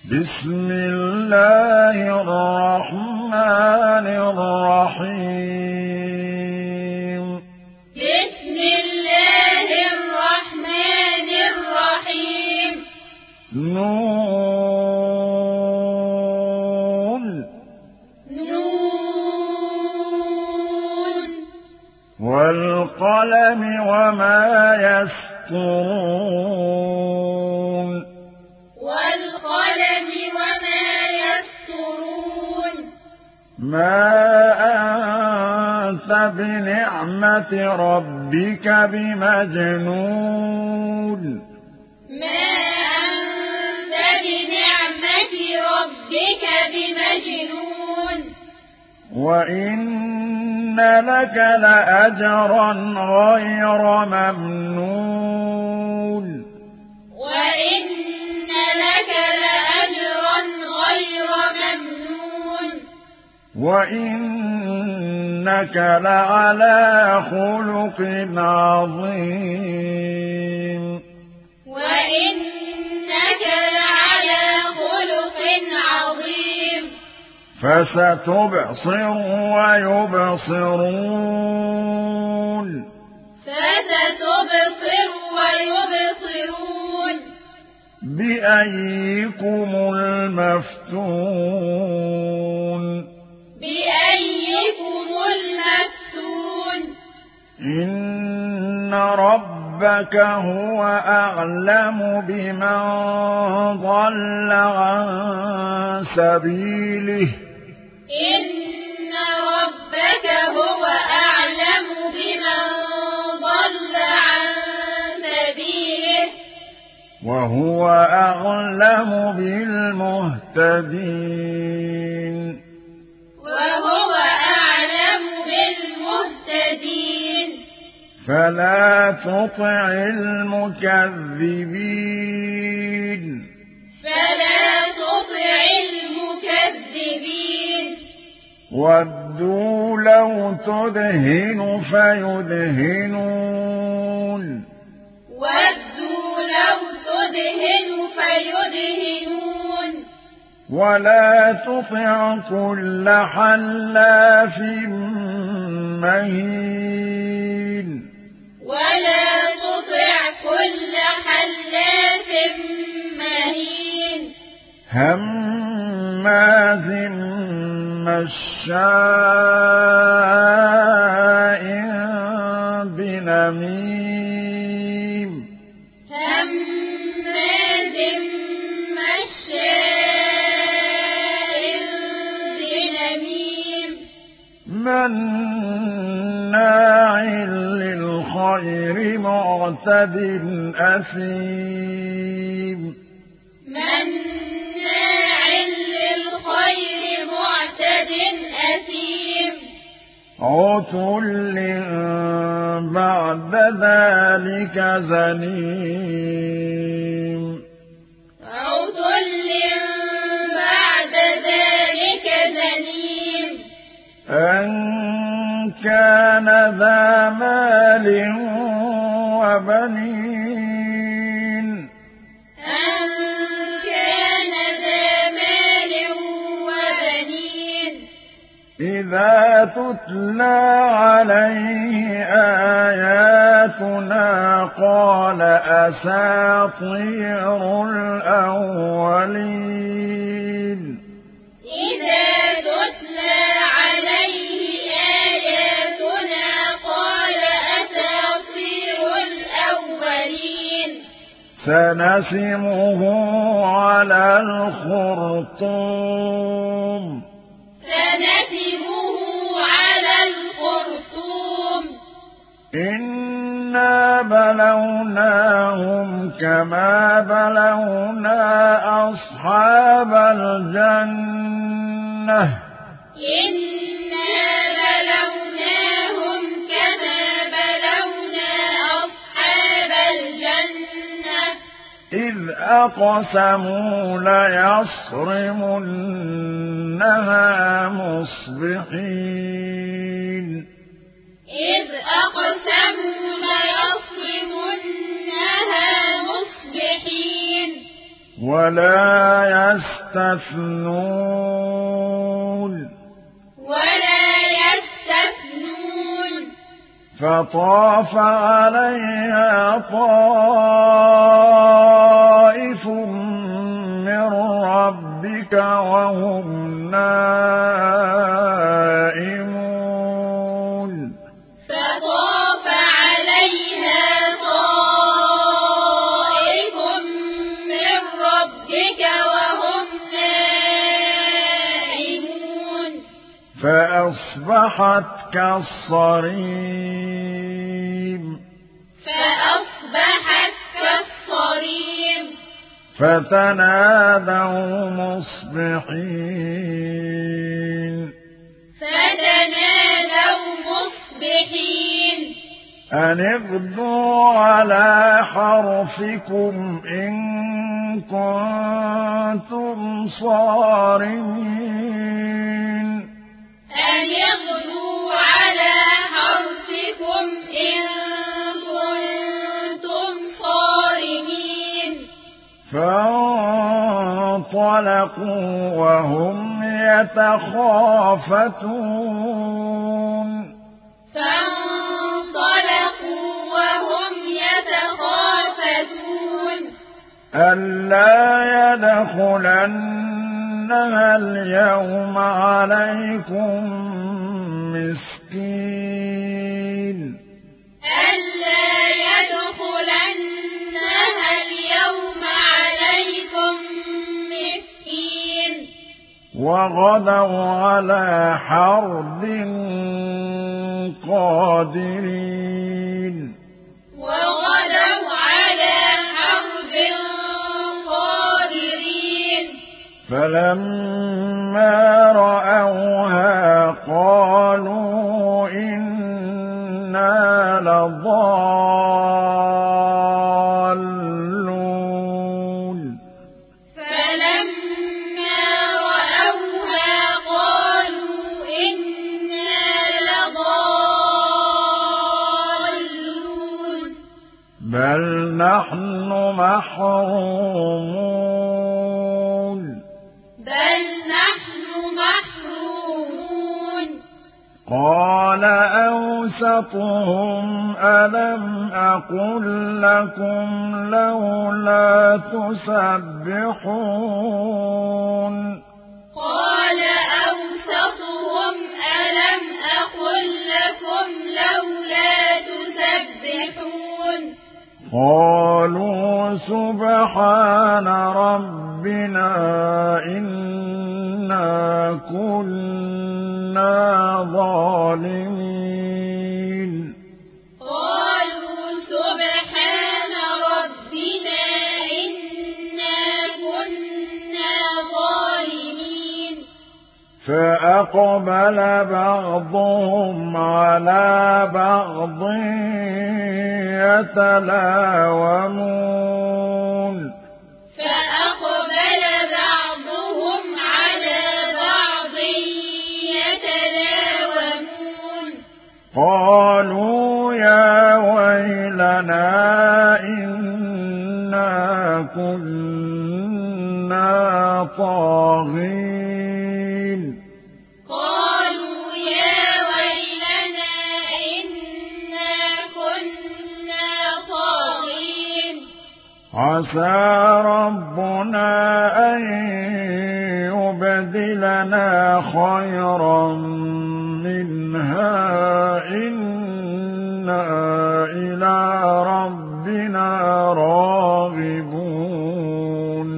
بسم الله الرحمن الرحيم بسم الله الرحمن الرحيم نون نون والقلم وما يسطرون والقلم وما يسطرون ما أنت بنعمة ربك بمجنون ما أنت بنعمة ربك بمجنون وإن لك لأجرا غير ممنون وإن لك لأجرا غير ممنون وإنك لعلى خلق عظيم وإنك لعلى خلق عظيم فستبصر ويبصرون فستبصر ويبصرون بأيكم المفتون بأيكم المفتون إن ربك هو أعلم بمن ضل عن سبيله إن ربك هو أعلم بمن ضل عن سبيله وهو أعلم بالمهتدين وهو أعلم بالمهتدين فلا تطع المكذبين فلا تطع المكذبين ودوا لو تدهن فيدهنون ودوا لو تدهن فيدهنون ولا تطع كل حلاف مهين ولا تطع كل حلاف مهين هماز مشاء بنميم هماز مشاء بنميم مناع للخير معتد أثيم مناع للخير معتد أثيم عتل بعد ذلك زنيم عتل بعد ذلك زنيم أن كان ذا مال وبنين أن كان ذا مال وبنين إذا تتلى عليه آياتنا قال أساطير الأولين إذا تتلى عليه آياتنا قال أساطير الأولين سنسمه على الخرطوم سنسمه على الخرطوم إنا بلوناهم كما بلونا أصحاب الجنة إنا بلوناهم كما بلونا أصحاب الجنة إذ أقسموا ليصرمنها مصبحين إذ أقسموا ليصرمنها مصبحين ولا يستثنون فطاف عليها طائف من ربك وهم نائمون فطاف عليها طائف من ربك وهم نائمون فأصبحت كالصريم فتنادوا مصبحين أن اغدوا على حرثكم إن كنتم صارمين فانطلقوا وهم يتخافتون ألا يدخلنها اليوم عليكم مسكين وغدوا على حرد قادرين فلما رأوها قالوا إنا لضالون بل نحن محرومون قال أوسطهم ألم أقل لكم لولا تسبحون قالوا سبحان ربنا إنا كنا ظالمين فأقبل بعضهم على بعض يتلاومون قالوا يا ويلنا إنا كنا طاغين عسى ربنا أن يبدلنا خيرا منها إنا إلى ربنا راغبون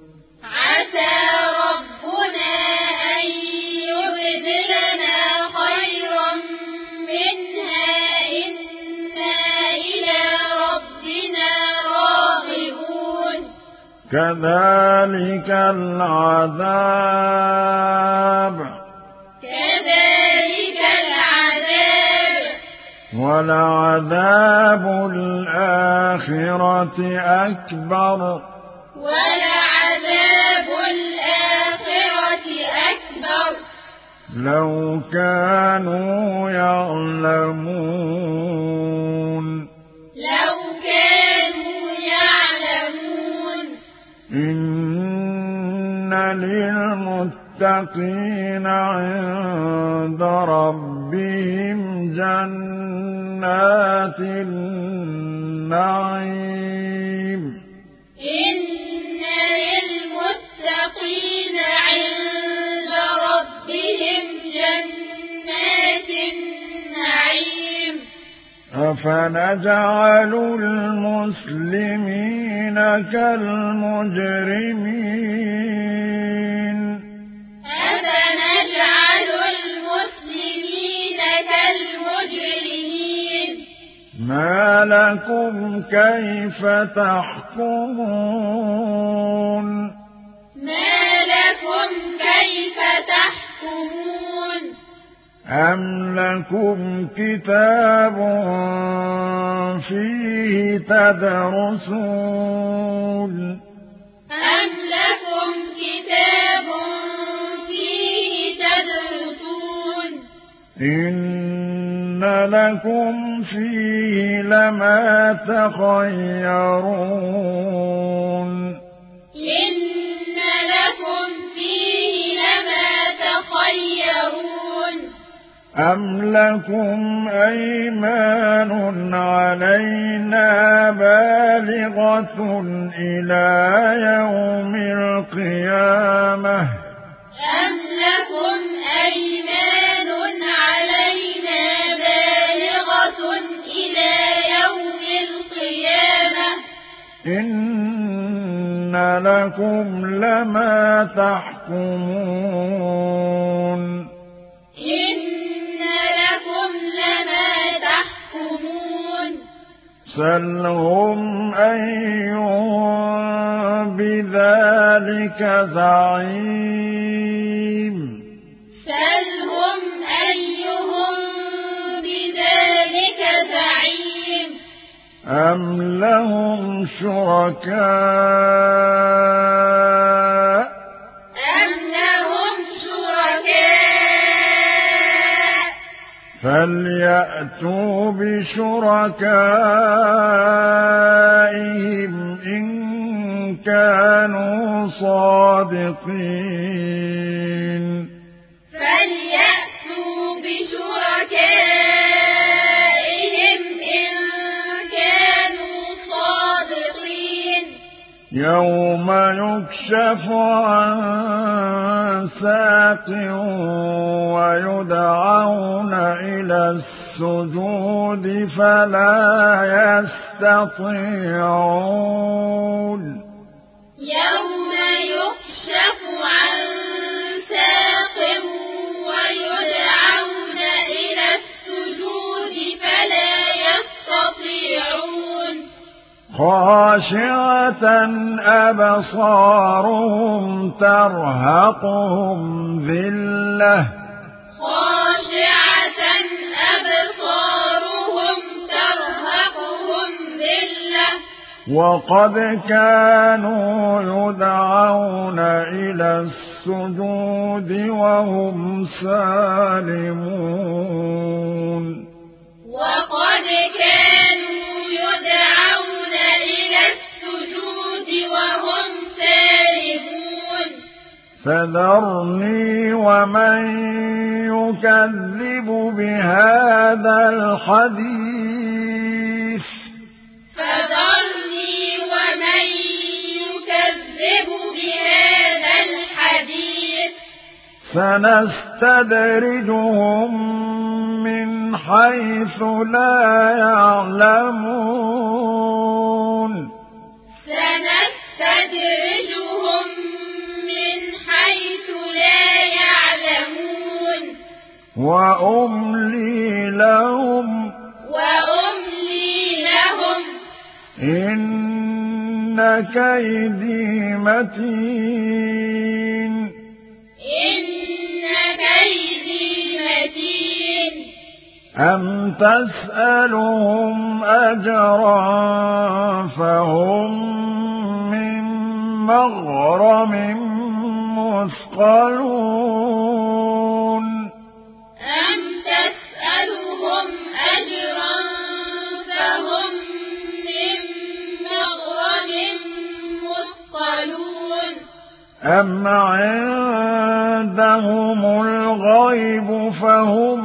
كذلك العذاب ولعذاب الآخرة أكبر لو كانوا يعلمون إن للمتقين عند ربهم جنات النعيم إن للمتقين عند ربهم جنات النعيم أفنجعل المسلمين كالمجرمين أفنجعل المسلمين كالمجرمين ما لكم كيف تحكمون ما لكم كيف تحكمون أم لكم كتاب فيه تدرسون أم لكم كتاب فيه تدرسون إن لكم فيه لما تخيرون إن لكم فيه لما تخيرون أم لكم أيمان علينا بالغة إلى يوم القيامة أم لكم أيمان علينا بالغة إلى يوم القيامة إن لكم لما تحكمون إن لكم لما تحكمون سلهم أيهم بذلك زعيم سلهم أيهم بذلك زعيم أم لهم شركاء أم لهم شركاء فليأتوا بشركائهم إن كانوا صادقين فليأتوا بشركائهم إن كانوا صادقين يوم يكشف عن ساق ويدعون إلى السجود فلا يستطيعون يوم يكشف عن ساق ويدعون إلى السجود فلا يستطيعون خاشعة أبصارهم ترهقهم ذلة خاشعة أبصارهم ترهقهم ذلة وقد كانوا يدعون إلى السجود وهم سالمون وقد كانوا يدعون إلى السجود وهم سالمون فذرني ومن يكذب بهذا الحديث فذرني ومن يكذب بهذا الحديث سنستدرجهم من حيث لا يعلمون سنستدرجهم من حيث لا يعلمون وأملي لهم إن كيدي متين إن كيدي متين أم تسألهم أجرا فهم من مغرم مثقلون أم تسألهم أجرا فهم من مغرم مثقلون أم عندهم الغيب فهم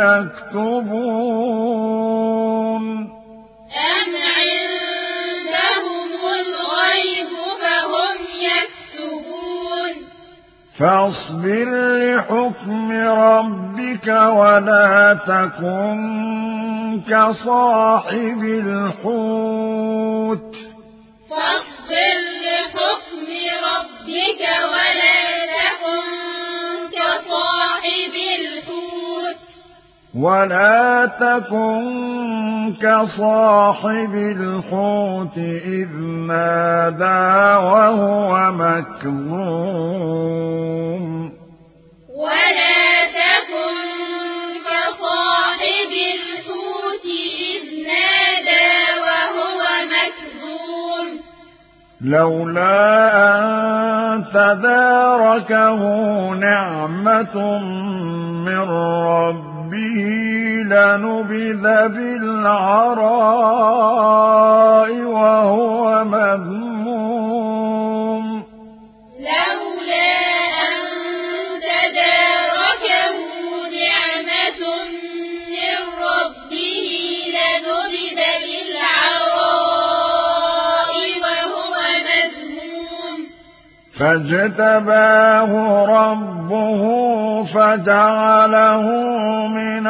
يكتبون أم عندهم الغيب فهم يكتبون فاصبر لحكم ربك ولا تكن كصاحب الحوت فاصبر لحكم ربك ولا تكن كصاحب الحوت إذ نادى وهو مكظوم ولا تكن كصاحب الحوت إذ نادى وهو مكظوم لولا أن تداركه نعمة من ربه لنبذ بالعراء وهو مذموم لولا أن تداركه نعمة من ربه لنبذ بالعراء وهو مذموم فاجتباه ربه فجعله من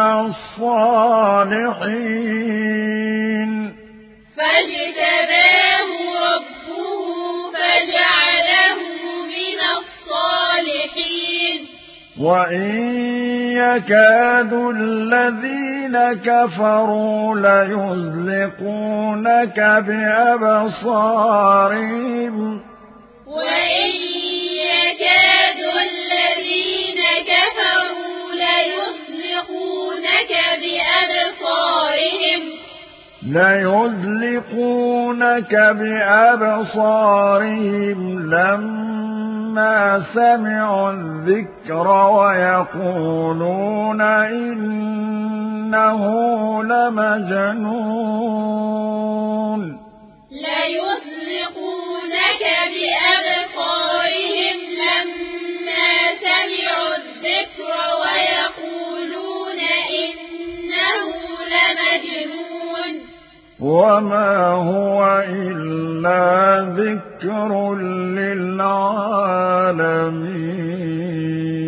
الصالحين فاجتباه ربه فجعله من الصالحين وإن يكاد الذين كفروا ليزلقونك بأبصارهم وإن يكاد الذين كفروا ليزلقونك بأبصارهم لما سمعوا الذكر ويقولون إنه لمجنون ليزلقونك بأبصارهم لما سمعوا الذكر ويقولون إنه لمجنون وما هو إلا ذكر للعالمين